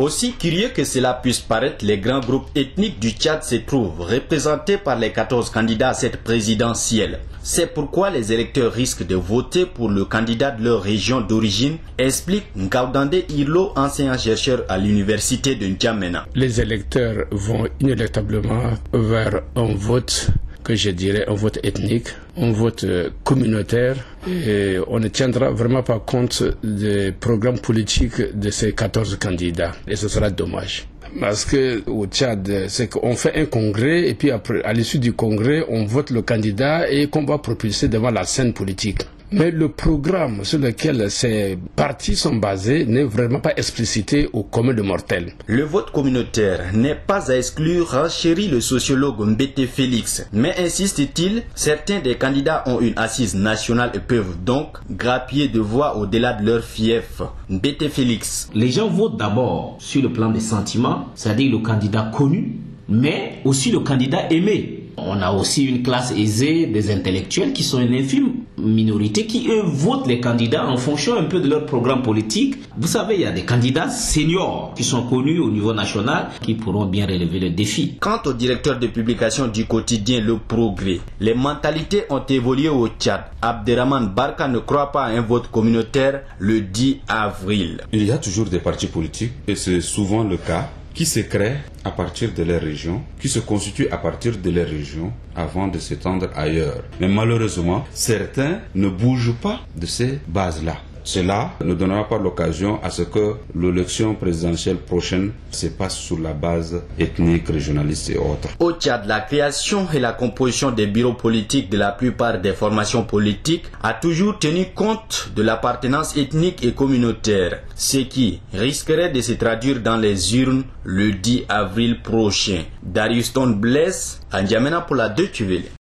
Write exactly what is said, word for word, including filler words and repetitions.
Aussi curieux que cela puisse paraître, les grands groupes ethniques du Tchad se trouvent représentés par les quatorze candidats à cette présidentielle. C'est pourquoi les électeurs risquent de voter pour le candidat de leur région d'origine, explique Ngaudande Irlo, enseignant-chercheur à l'université de N'Djamena. Les électeurs vont inéluctablement vers un vote que je dirais un vote ethnique, un vote communautaire, et on ne tiendra vraiment pas compte des programmes politiques de ces quatorze candidats, et ce sera dommage. Parce que au Tchad, c'est qu'on fait un congrès et puis après, à l'issue du congrès, on vote le candidat et qu'on va propulser devant la scène politique. Mais le programme sur lequel ces partis sont basés n'est vraiment pas explicité au commun de mortels. Le vote communautaire n'est pas à exclure, renchérit le sociologue Mbete Félix. Mais insiste-t-il, certains des candidats ont une assise nationale et peuvent donc grappiller de voix au-delà de leur fief. Mbete Félix. Les gens votent d'abord sur le plan des sentiments, c'est-à-dire le candidat connu, mais aussi le candidat aimé. On a aussi une classe aisée des intellectuels qui sont une infime minorité qui, eux, votent les candidats en fonction un peu de leur programme politique. Vous savez, il y a des candidats seniors qui sont connus au niveau national qui pourront bien relever le défi. Quant au directeur de publication du quotidien Le Progrès, les mentalités ont évolué au Tchad. Abderrahmane Barka ne croit pas à un vote communautaire le dix avril. Il y a toujours des partis politiques et c'est souvent le cas, qui se créent à partir de leur région, qui se constituent à partir de leur région avant de s'étendre ailleurs. Mais malheureusement, certains ne bougent pas de ces bases-là. Cela ne donnera pas l'occasion à ce que l'élection présidentielle prochaine se passe sur la base ethnique, régionaliste et autres. Au Tchad, la création et la composition des bureaux politiques de la plupart des formations politiques a toujours tenu compte de l'appartenance ethnique et communautaire, ce qui risquerait de se traduire dans les urnes le dix avril prochain. Darius Ton Blaise, à N'Djamena pour la deux Tuvele.